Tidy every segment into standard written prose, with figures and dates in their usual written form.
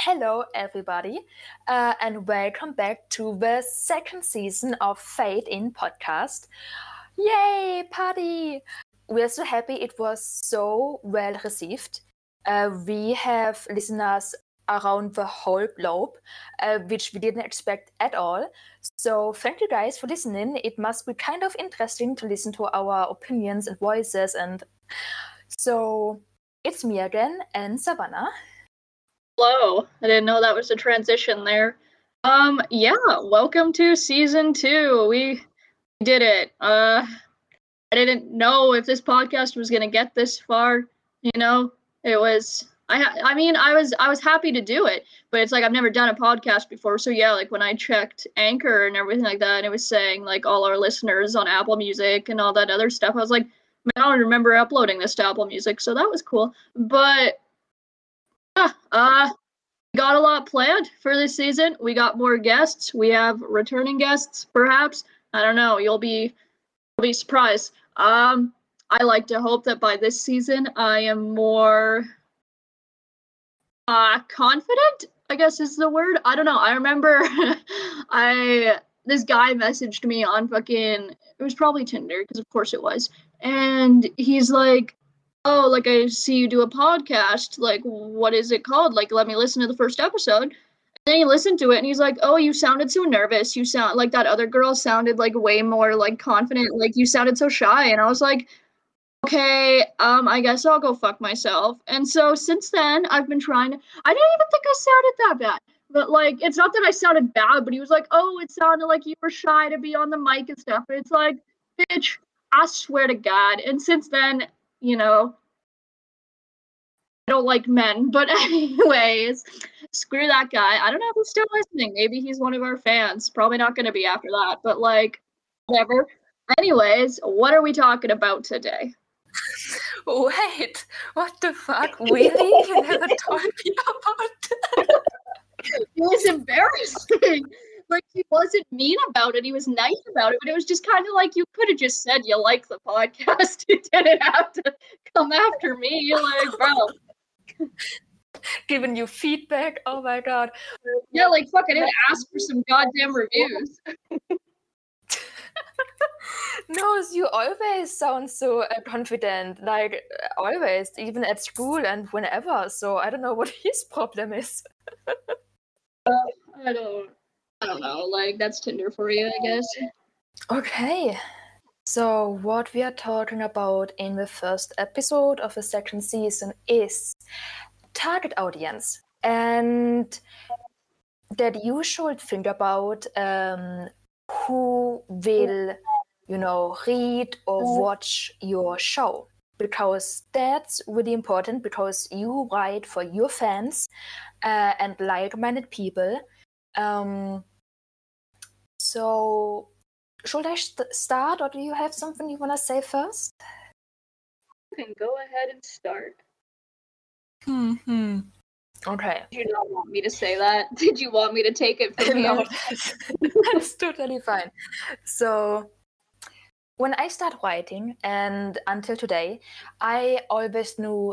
hello everybody, and welcome back to the second season of Fade In podcast. Yay, party! We're so happy it was so well received. We have listeners around the whole globe, which we didn't expect at all. So thank you guys for listening. It must be kind of interesting to listen to our opinions and voices. And so it's me again and Savannah. Hello. I didn't know that was a transition there. Welcome to season 2. We did it. I didn't know if this podcast was gonna get this far. It was. I was happy to do it, but it's like I've never done a podcast before. So yeah, like when I checked Anchor and everything like that, and it was saying like all our listeners on Apple Music and all that other stuff. I was like, man, I don't remember uploading this to Apple Music, so that was cool. But we got a lot planned for this season. We got more guests. We have returning guests, perhaps. I don't know. You'll be surprised. I like to hope that by this season I am more confident, I guess is the word. I don't know. I remember this guy messaged me on it was probably Tinder, because of course it was. And he's like, oh, like, I see you do a podcast, like, what is it called? Like, let me listen to the first episode. And then he listened to it, and he's like, oh, you sounded so nervous. You sound like that other girl sounded, like, way more, like, confident. Like, you sounded so shy. And I was like, okay, I guess I'll go fuck myself. And so since then, I've been trying to, I didn't even think I sounded that bad. But, like, it's not that I sounded bad, but he was like, oh, it sounded like you were shy to be on the mic and stuff. But it's like, bitch, I swear to God. And since then, I don't like men, but anyways, screw that guy. I don't know if he's still listening. Maybe he's one of our fans. Probably not going to be after that, but like, whatever. Anyways, what are we talking about today? Wait, what the fuck? Really? You never told me about that? It was embarrassing. Like, he wasn't mean about it. He was nice about it, but it was just kind of like, you could have just said you like the podcast. You didn't have to come after me. You're like, bro. Giving you feedback. Oh my god. Yeah, like, fuck, I didn't ask for some goddamn reviews. No, you always sound so confident, like always, even at school and whenever. So I don't know what his problem is. I don't know. Like, that's Tinder for you, I guess. Okay. So what we are talking about in the first episode of the second season is target audience, and that you should think about who will, read or watch your show, because that's really important, because you write for your fans and like-minded people. So should I start, or do you have something you want to say first? You can go ahead and start. Okay. Did you not want me to say that? Did you want me to take it from No, here? that's totally fine. So when I start writing, and until today, I always knew,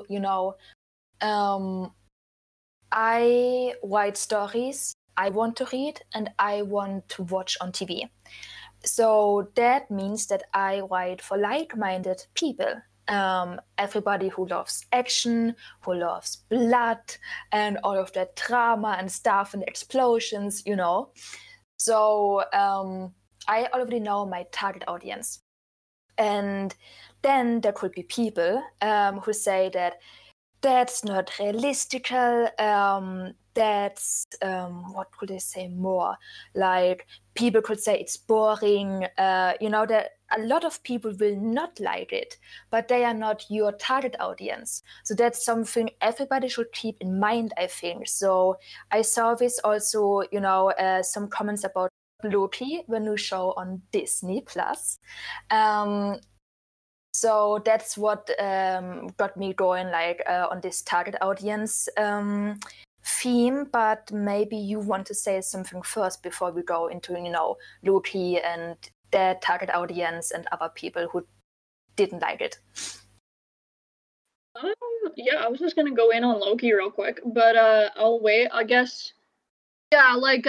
I write stories I want to read and I want to watch on TV. So that means that I write for like-minded people. Everybody who loves action, who loves blood, and all of that drama and stuff and explosions, So I already know my target audience. And then there could be people who say that that's not realistical. That's what could I say more? Like, people could say it's boring. That a lot of people will not like it, but they are not your target audience. So that's something everybody should keep in mind, I think. So I saw this also, some comments about Loki, the new show on Disney Plus. So that's what got me going, like on this target audience theme. But maybe you want to say something first before we go into, Loki and their target audience and other people who didn't like it. Yeah, I was just gonna go in on Loki real quick, but I'll wait. I guess. Yeah, like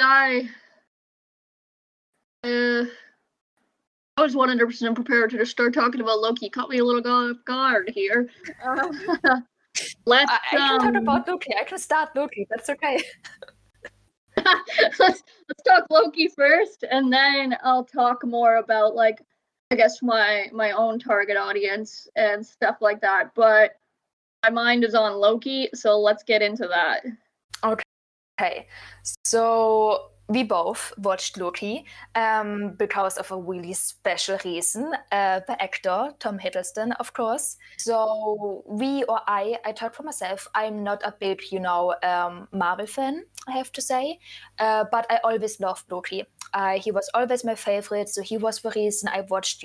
uh, I was 100% prepared to just start talking about Loki. Caught me a little off guard here. Let's I can talk about Loki. I can start Loki. That's okay. let's talk Loki first, and then I'll talk more about like I guess my own target audience and stuff like that. But my mind is on Loki, so let's get into that. Okay, so we both watched Loki because of a really special reason. The actor, Tom Hiddleston, of course. So we or I talk for myself, I'm not a big, Marvel fan, I have to say, but I always loved Loki. He was always my favorite, so he was the reason I watched,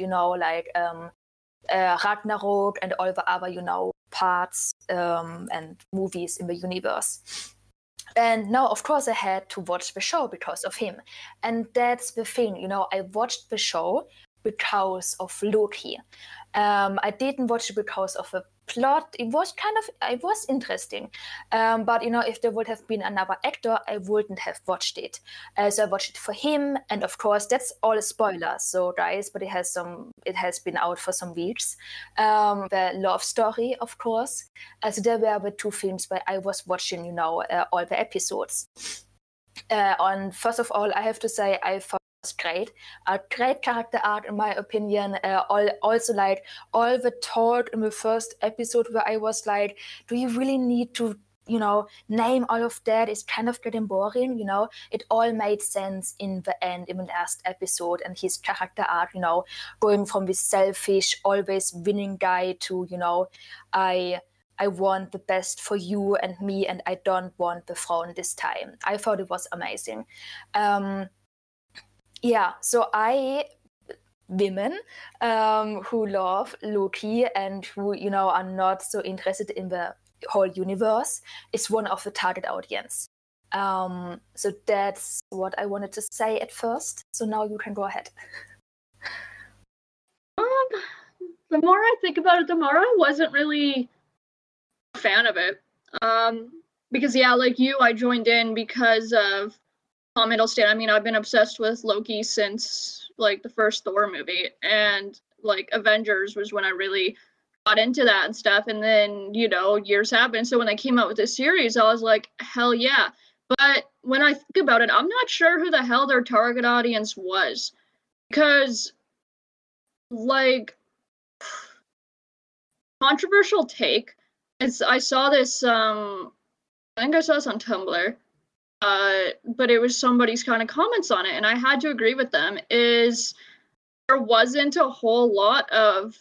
Ragnarok and all the other, parts and movies in the universe. And now, of course, I had to watch the show because of him. And that's the thing, I watched the show because of Loki. I didn't watch it because of the plot. It was interesting. But, if there would have been another actor, I wouldn't have watched it. So I watched it for him. And of course, that's all spoilers. So guys, but it has been out for some weeks. The love story, of course. So there were the two films where I was watching, all the episodes. And first of all, I have to say, I thought it was great. A great character art, in my opinion. Also, like, all the talk in the first episode where I was like, do you really need to, name all of that? It's kind of getting boring, It all made sense in the end, in the last episode. And his character art, going from this selfish, always winning guy to, I want the best for you and me, and I don't want the throne this time. I thought it was amazing. So women who love Loki and who, are not so interested in the whole universe, is one of the target audience. So that's what I wanted to say at first. So now you can go ahead. The more I think about it, the more I wasn't really a fan of it. Because yeah, like you, I joined in because of Tom Hiddleston. I mean, I've been obsessed with Loki since like the first Thor movie, and like Avengers was when I really got into that and stuff. And then, years happened. So when they came out with this series, I was like, hell yeah. But when I think about it, I'm not sure who the hell their target audience was. Because, like, controversial take. I saw this, I think I saw this on Tumblr. But it was somebody's kind of comments on it, and I had to agree with them, is there wasn't a whole lot of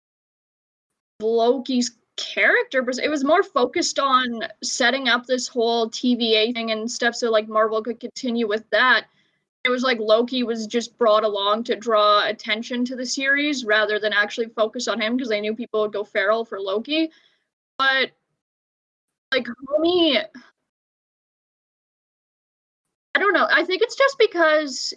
Loki's character, but it was more focused on setting up this whole TVA thing and stuff so like Marvel could continue with that. It was like Loki was just brought along to draw attention to the series rather than actually focus on him because they knew people would go feral for Loki. But like homie, I don't know. I think it's just because,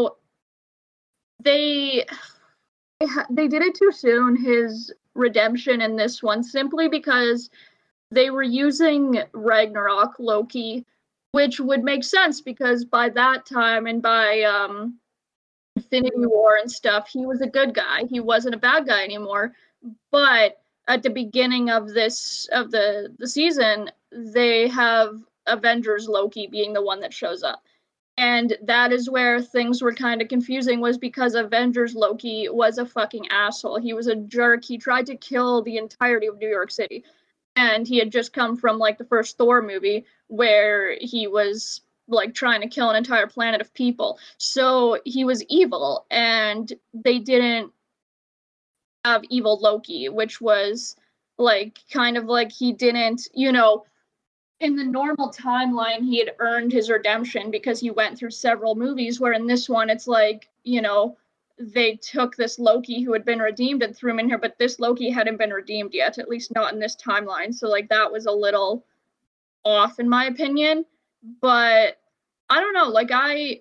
they did it too soon, his redemption in this one, simply because they were using Ragnarok Loki, which would make sense because by that time and by Infinity War and stuff, he was a good guy. He wasn't a bad guy anymore. But at the beginning of the season, they have Avengers Loki being the one that shows up. And that is where things were kind of confusing, was because Avengers Loki was a fucking asshole. He was a jerk. He tried to kill the entirety of New York City. And he had just come from like the first Thor movie where he was like trying to kill an entire planet of people. So he was evil, and they didn't have evil Loki, which was like kind of like he didn't, in the normal timeline, he had earned his redemption because he went through several movies, where in this one, it's like, they took this Loki who had been redeemed and threw him in here, but this Loki hadn't been redeemed yet, at least not in this timeline. So, like, that was a little off, in my opinion. But I don't know, like, I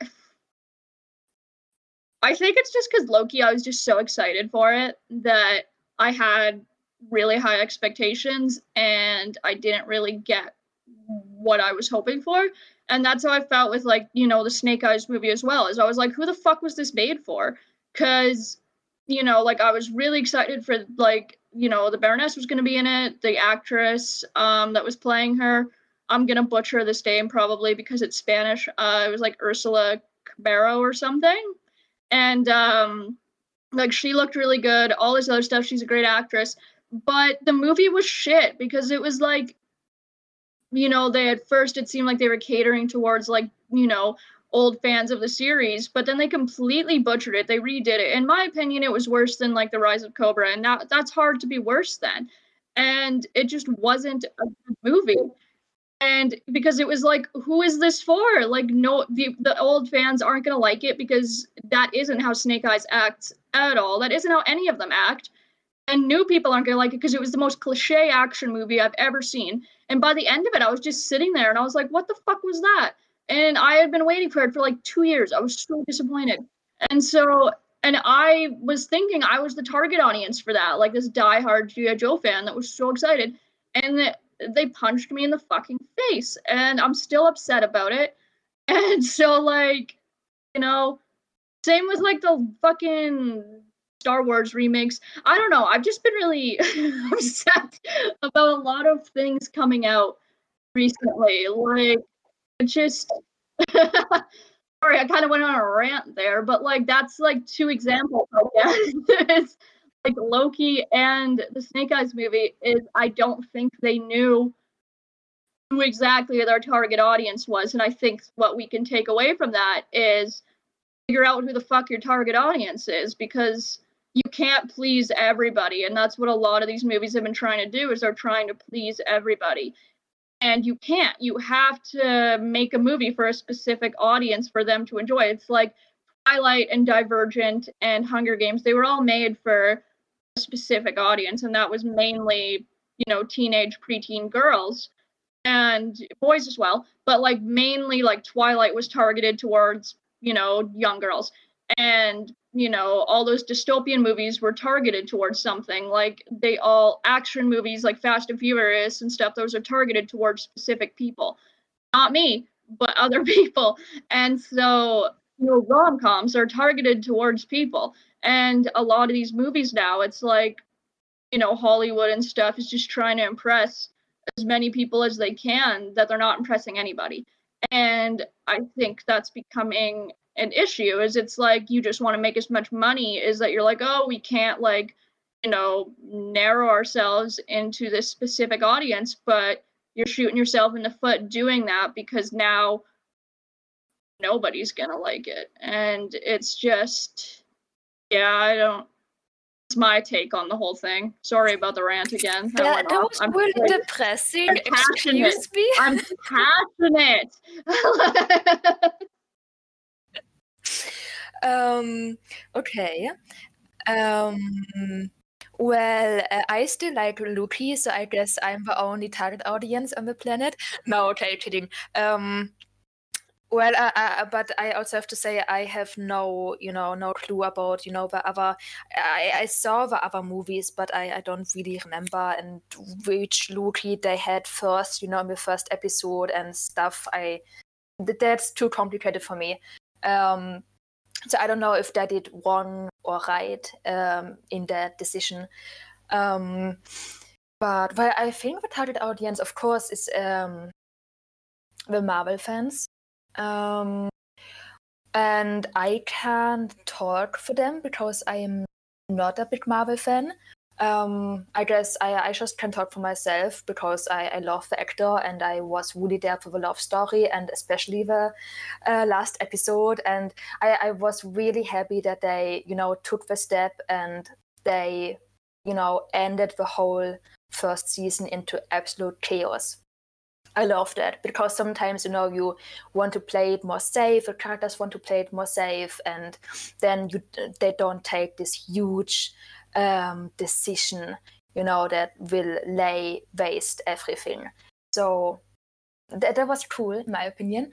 think it's just because Loki, I was just so excited for it that I had really high expectations, and I didn't really get what I was hoping for. And that's how I felt with, like, you know, the Snake Eyes movie as well. Is I was like, who the fuck was this made for? Because, you know, like, I was really excited for, like, you know, the Baroness was going to be in it, the actress that was playing her. I'm going to butcher this name probably because it's Spanish. It was like Ursula Cabero or something. And like, she looked really good, all this other stuff. She's a great actress. But the movie was shit because it was like, you know, they at first it seemed like they were catering towards, like, you know, old fans of the series, but then they completely butchered it. They redid it. In my opinion, it was worse than, like, The Rise of Cobra, and that's hard to be worse than. And it just wasn't a good movie. And because it was like, who is this for? Like, no, the old fans aren't gonna like it because that isn't how Snake Eyes acts at all. That isn't how any of them act. And new people aren't gonna like it because it was the most cliche action movie I've ever seen. And by the end of it, I was just sitting there and I was like, what the fuck was that? And I had been waiting for it for like 2 years. I was so disappointed. And so, and I was thinking I was the target audience for that, like this diehard G.I. Joe fan that was so excited. And they punched me in the fucking face. And I'm still upset about it. And so, like, you know, same with like the fucking Star Wars remakes. I don't know. I've just been really upset about a lot of things coming out recently. Like, it's just sorry, I kind of went on a rant there, but like that's like two examples, I guess. It's like Loki and the Snake Eyes movie is I don't think they knew who exactly their target audience was. And I think what we can take away from that is figure out who the fuck your target audience is, because you can't please everybody. And that's what a lot of these movies have been trying to do, is they're trying to please everybody. And you can't. You have to make a movie for a specific audience for them to enjoy. It's like Twilight and Divergent and Hunger Games. They were all made for a specific audience, and that was mainly, you know, teenage, preteen girls and boys as well. But like mainly, like Twilight was targeted towards, you know, young girls. And, you know, all those dystopian movies were targeted towards something. Like, they all, action movies like Fast and Furious and stuff, those are targeted towards specific people. Not me, but other people. And so, you know, rom-coms are targeted towards people. And a lot of these movies now, it's like, you know, Hollywood and stuff is just trying to impress as many people as they can, that they're not impressing anybody. And I think that's becoming an issue, is it's like you just want to make as much money, is that you're like, oh, we can't, like, you know, narrow ourselves into this specific audience, but you're shooting yourself in the foot doing that, because now nobody's gonna like it. And it's just, yeah, I don't, it's my take on the whole thing. Sorry about the rant again. That was really depressing. I'm passionate. Excuse me? I'm passionate. Okay. Well, I still like Loki, so I guess I'm the only target audience on the planet. No, okay, kidding. Well, but I also have to say I have no clue about, the other. I saw the other movies, but I don't really remember and which Loki they had first, in the first episode and stuff. That's too complicated for me. So I don't know if they did wrong or right in that decision. But well, I think the target audience, of course, is the Marvel fans. And I can't talk for them because I am not a big Marvel fan. I guess I just can talk for myself because I love the actor and I was really there for the love story and especially the last episode. And I was really happy that they, took the step and they, ended the whole first season into absolute chaos. I love that because sometimes, you want to play it more safe, the characters want to play it more safe, and then they don't take this huge decision, that will lay waste everything. So that was cool, in my opinion.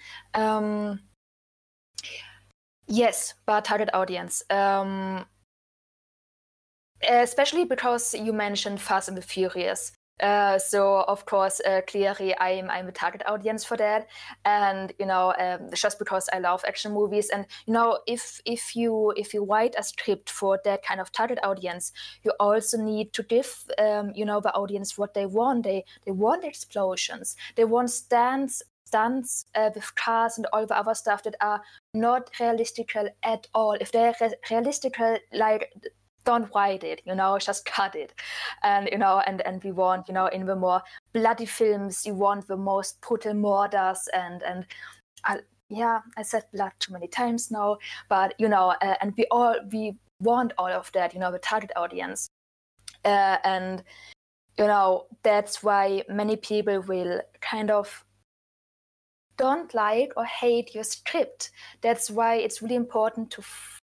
Yes, but target audience. especially because you mentioned Fast and the Furious. So of course, clearly, I'm a target audience for that, and just because I love action movies, and if you write a script for that kind of target audience, you also need to give the audience what they want. They want explosions. They want stunts with cars and all the other stuff that are not realistical at all. If they're realistical, like, don't write it, just cut it. And and we want, in the more bloody films, you want the most brutal murders, and yeah, I said blood too many times now, but and we want all of that, the target audience. And that's why many people will kind of don't like or hate your script. That's why it's really important to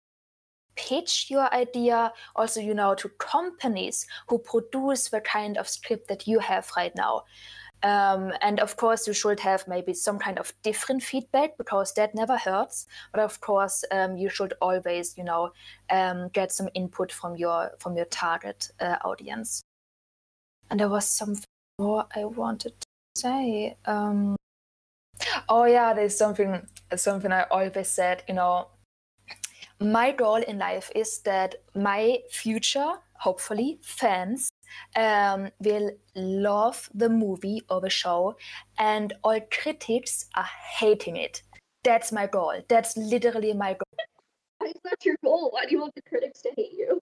pitch your idea also, to companies who produce the kind of script that you have right now. And of course, you should have maybe some kind of different feedback, because that never hurts. But of course, you should always, get some input from your target audience. And there was something more I wanted to say. Oh yeah, there's something I always said. My goal in life is that my future, hopefully, fans will love the movie or the show, and all critics are hating it. That's my goal. That's literally my goal. Why is that your goal? Why do you want the critics to hate you?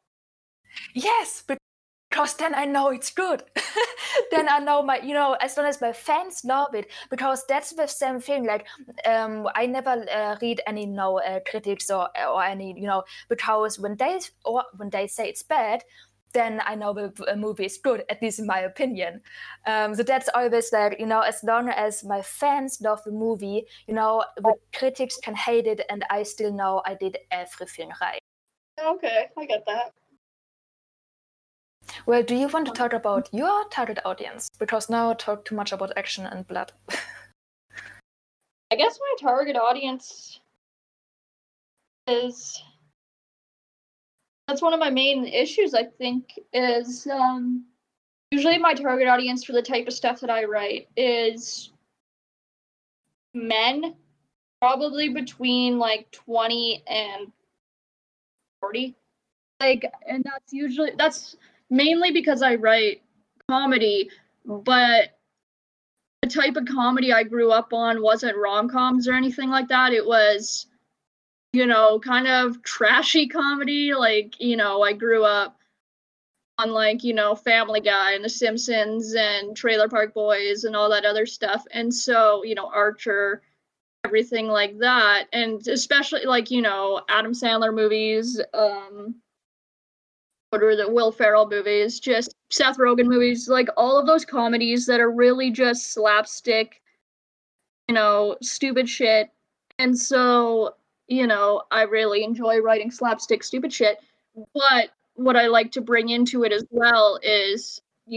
Yes, because then I know it's good. Then I know as long as my fans love it, because that's the same thing. Like, I never read any critics or any because when they say it's bad, then I know the movie is good, at least in my opinion. So that's always like, as long as my fans love the movie, the critics can hate it, and I still know I did everything right. Okay, I get that. Well, do you want to talk about your target audience? Because now I talk too much about action and blood. I guess my target audience is... That's one of my main issues, I think, is usually my target audience for the type of stuff that I write is men, probably between like 20 and 40. And that's mainly because I write comedy, but the type of comedy I grew up on wasn't rom-coms or anything like that. It was, kind of trashy comedy. Like, I grew up on like, Family Guy and The Simpsons and Trailer Park Boys and all that other stuff. And so, Archer, everything like that. And especially like, Adam Sandler movies, what are the Will Ferrell movies, just Seth Rogen movies, like all of those comedies that are really just slapstick, stupid shit. And so, I really enjoy writing slapstick stupid shit. But what I like to bring into it as well is,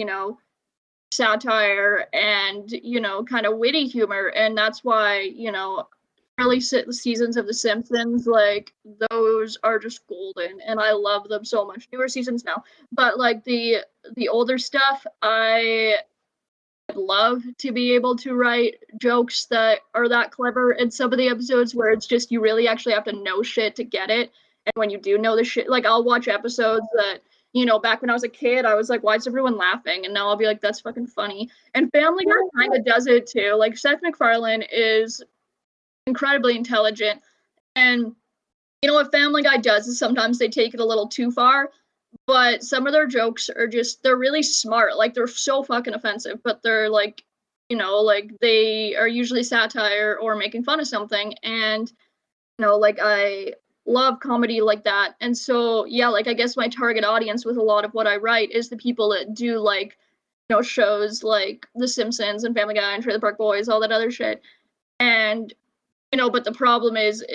satire and, kind of witty humor. And that's why, early seasons of The Simpsons, like, those are just golden, and I love them so much. Newer seasons now, but like the older stuff, I love to be able to write jokes that are that clever. And some of the episodes where it's just you really actually have to know shit to get it, and when you do know the shit, like I'll watch episodes that, back when I was a kid, I was like, why is everyone laughing? And now I'll be like, that's fucking funny. And Family Guy kind of does it too. Like, Seth MacFarlane is incredibly intelligent, and what Family Guy does is sometimes they take it a little too far, but some of their jokes are they're really smart. Like, they're so fucking offensive, but they're like, like they are usually satire or making fun of something. And like, I love comedy like that. And so yeah, like, I guess my target audience with a lot of what I write is the people that do like, shows like The Simpsons and Family Guy and Trailer Park Boys, all that other shit. And but the problem is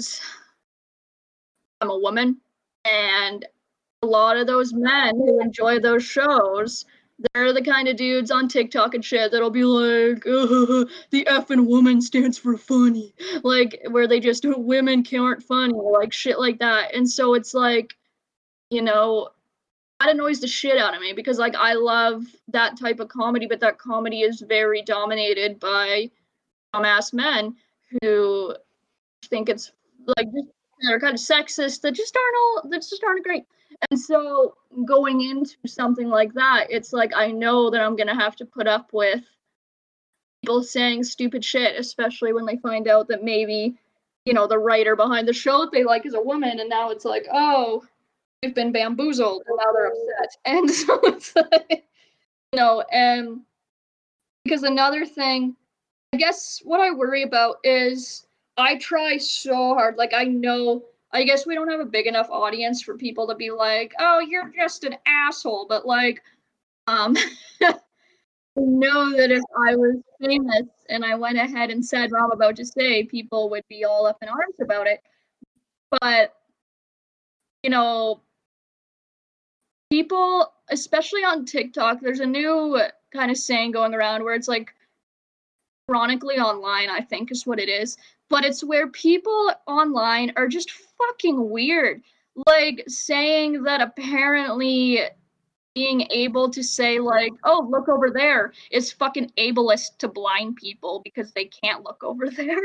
I'm a woman, and a lot of those men who enjoy those shows, they're the kind of dudes on TikTok and shit that'll be like, the effing woman stands for funny. Like, where they just, women aren't funny, like shit like that. And so it's like, that annoys the shit out of me because like I love that type of comedy, but that comedy is very dominated by dumbass men who think it's like they're kind of sexist that just aren't great. And so going into something like that, it's like I know that I'm gonna have to put up with people saying stupid shit, especially when they find out that maybe, you know, the writer behind the show that they like is a woman, and now it's like, oh, they've been bamboozled, and now they're upset. And so it's like, you know, and because another thing, I guess what I worry about is I try so hard. Like, I know, I guess we don't have a big enough audience for people to be like, oh, you're just an asshole. But, like, I know that if I was famous and I went ahead and said what I'm about to say, people would be all up in arms about it. But, you know, people, especially on TikTok, there's a new kind of saying going around where it's like, chronically online, I think is what it is. But it's where people online are just fucking weird. Like saying that apparently being able to say like, oh, look over there is fucking ableist to blind people because they can't look over there.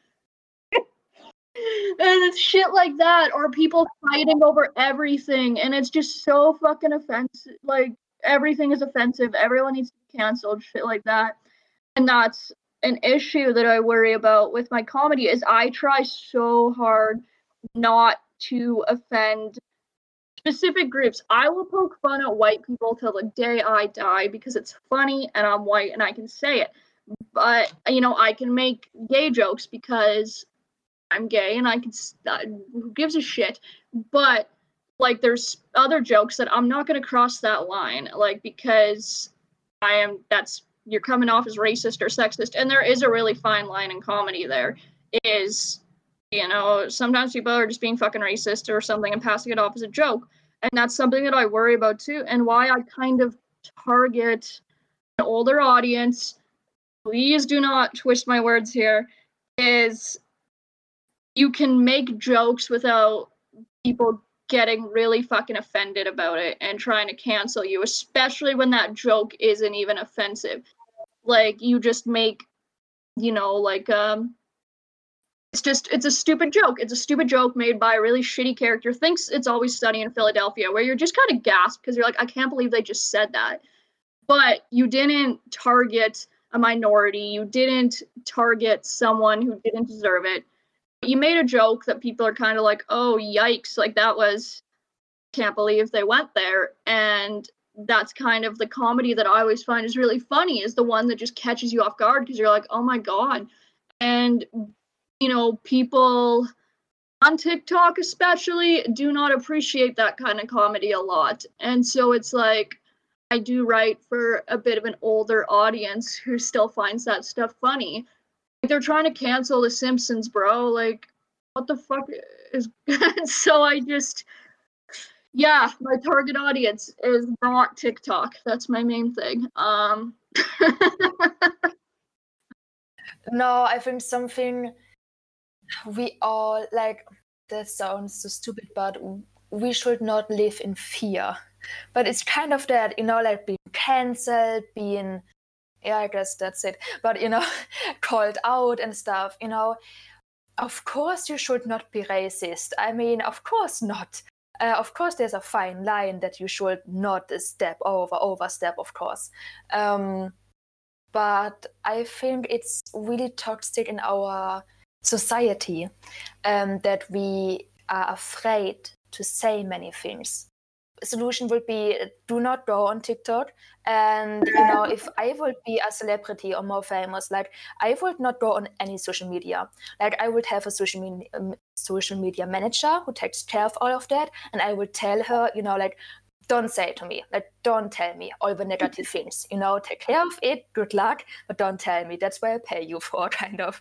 And it's shit like that, or people fighting over everything, and it's just so fucking offensive. Like everything is offensive. Everyone needs to be canceled, shit like that. And that's an issue that I worry about with my comedy is I try so hard not to offend specific groups. I will poke fun at white people till the day I die because it's funny and I'm white and I can say it. But, you know, I can make gay jokes because I'm gay and I can, who gives a shit? But, like, there's other jokes that I'm not going to cross that line, like, because you're coming off as racist or sexist, and there is a really fine line in comedy there. Is, you know, sometimes people are just being fucking racist or something and passing it off as a joke, and that's something that I worry about too, and why I kind of target an older audience. Please do not twist my words here. Is you can make jokes without people getting really fucking offended about it and trying to cancel you, especially when that joke isn't even offensive. Like you just make, you know, like it's a stupid joke. It's a stupid joke made by a really shitty character. Thinks It's Always Sunny in Philadelphia, where you're just kind of gasped because you're like, I can't believe they just said that. But you didn't target a minority. You didn't target someone who didn't deserve it. You made a joke that people are kind of like, oh, yikes, like that was, can't believe they went there. And that's kind of the comedy that I always find is really funny, is the one that just catches you off guard because you're like, oh my God. And, you know, people on TikTok especially do not appreciate that kind of comedy a lot. And so it's like, I do write for a bit of an older audience who still finds that stuff funny. Like they're trying to cancel The Simpsons, bro. Like, what the fuck is so I just, yeah, my target audience is not TikTok. That's my main thing. No, I think something we all like, that sounds so stupid, but we should not live in fear. But it's kind of that, you know, like being cancelled, being, yeah, I guess that's it. But, you know, called out and stuff, you know, of course you should not be racist. I mean, of course not. Of course there's a fine line that you should not overstep, of course. But I think it's really toxic in our society that we are afraid to say many things. Solution would be, do not go on TikTok. And, you know, if I would be a celebrity or more famous, like, I would not go on any social media. Like, I would have a social media manager who takes care of all of that. And I would tell her, you know, like, don't say it to me. Like, don't tell me all the negative things. You know, take care of it. Good luck. But don't tell me. That's why I pay you for, kind of.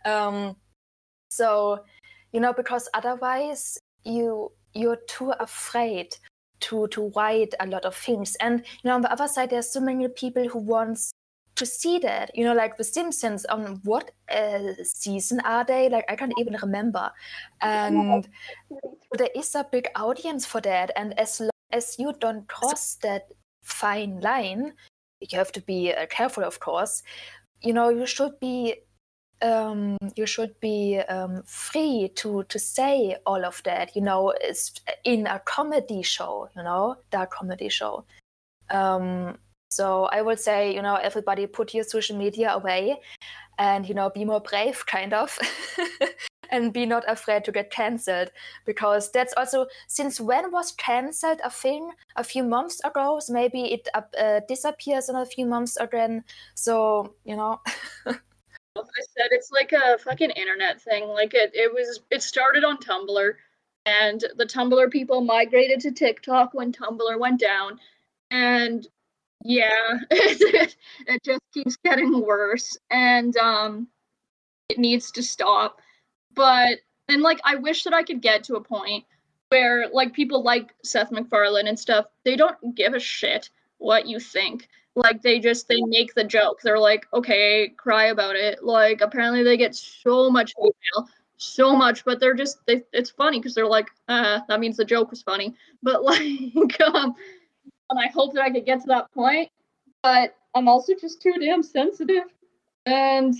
So, you know, because otherwise you're too afraid to write a lot of things. And, you know, on the other side, there's so many people who wants to see that. You know, like The Simpsons, on what season are they? Like, I can't even remember. And there is a big audience for that. And as long as you don't cross that fine line, you have to be careful, of course. You should be free to say all of that. It's in a comedy show. Dark comedy show. So I would say, everybody put your social media away, and be more brave, kind of. And be not afraid to get cancelled, because that's also, since when was cancelled a thing? A few months ago, so maybe it disappears in a few months again. So I said it's like a fucking internet thing. Like it started on Tumblr, and the Tumblr people migrated to TikTok when Tumblr went down, and yeah, it just keeps getting worse, and it needs to stop. But and like I wish that I could get to a point where like people like Seth MacFarlane and stuff, they don't give a shit what you think. Like they make the joke. They're like, okay, cry about it. Like apparently they get so much hate mail, so much, but it's funny because they're like, that means the joke was funny. But like, and I hope that I could get to that point. But I'm also just too damn sensitive, and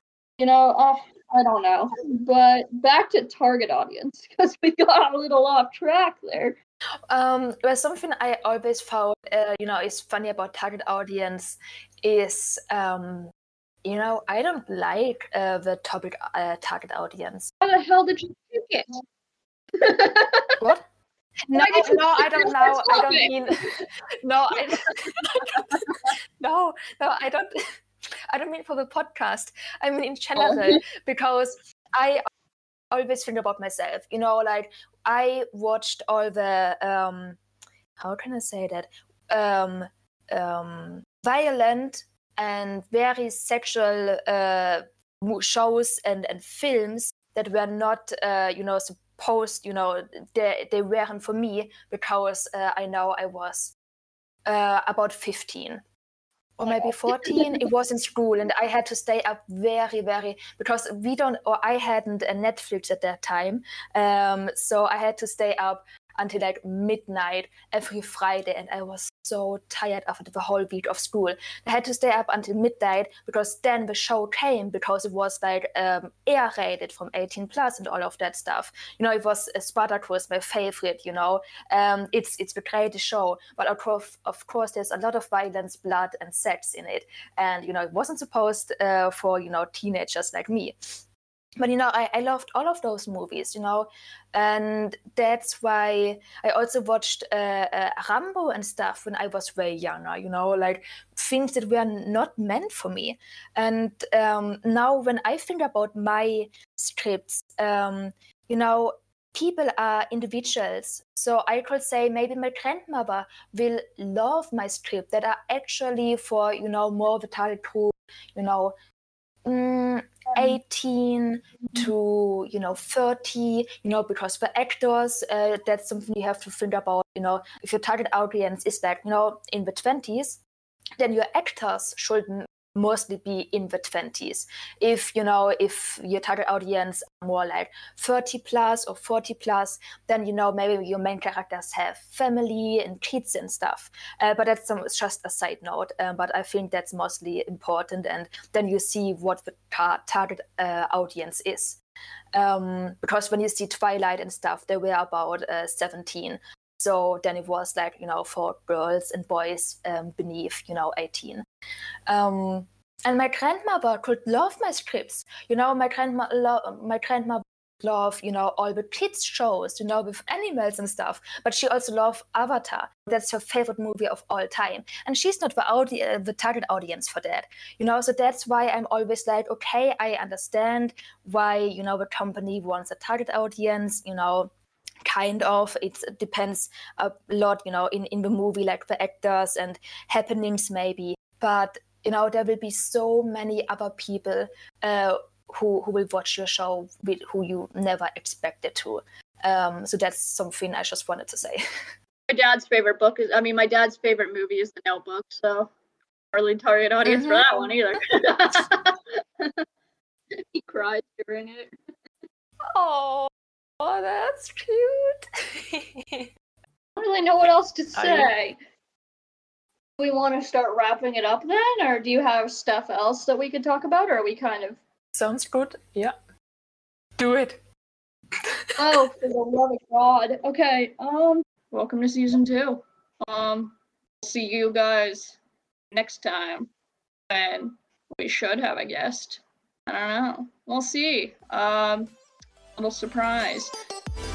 I don't know. But back to target audience, because we got a little off track there. Well, something I always found, is funny about target audience is, I don't like the topic target audience. How the hell did you pick it? What? No, I don't know. I don't mean. No, no, I don't. I don't mean for the podcast. I mean in general, because I always think about myself. Like I watched all the how can I say that, violent and very sexual shows and films that were not supposed. They weren't for me, because I know I was about 15. Or maybe 14, it was in school, and I had to stay up very, very, because I hadn't a Netflix at that time, so I had to stay up until like midnight every Friday, and I was so tired after the whole week of school. I had to stay up until midnight, because then the show came, because it was like R-rated from 18 plus and all of that stuff. It was Spartacus, my favorite. It's the greatest show, but of course there's a lot of violence, blood, and sex in it, and it wasn't supposed for teenagers like me. But I loved all of those movies, and that's why I also watched Rambo and stuff when I was way younger, like things that were not meant for me. And now when I think about my scripts, people are individuals. So I could say maybe my grandmother will love my script that are actually for, more of the target group, 18 to 30, because for actors, that's something you have to think about. If your target audience is like in the 20s, then your actors should mostly be in the 20s. If your target audience are more like 30 plus or 40 plus, then maybe your main characters have family and kids and stuff. But that's just a side note. But I think that's mostly important, and then you see what the target audience is. Because when you see Twilight and stuff, they were about 17. So then it was like, for girls and boys beneath, 18. And my grandmother could love my scripts. My grandmother love, all the kids shows, with animals and stuff. But she also loved Avatar. That's her favorite movie of all time. And she's not the target audience for that. So that's why I'm always like, okay, I understand why, the company wants a target audience, kind of. It depends a lot, in the movie, like the actors and happenings maybe. But, there will be so many other people who will watch your show who you never expected to. So that's something I just wanted to say. My dad's favorite movie is The Notebook, so hardly target audience for that one either. He cried during it. Oh, that's cute. I don't really really know what else to say. We want to start wrapping it up then, or do you have stuff else that we could talk about, or are we kind of... Sounds good. Yeah. Do it. Oh, for the love of God. Okay, welcome to season 2. See you guys next time. And we should have a guest. I don't know. We'll see. Little surprise.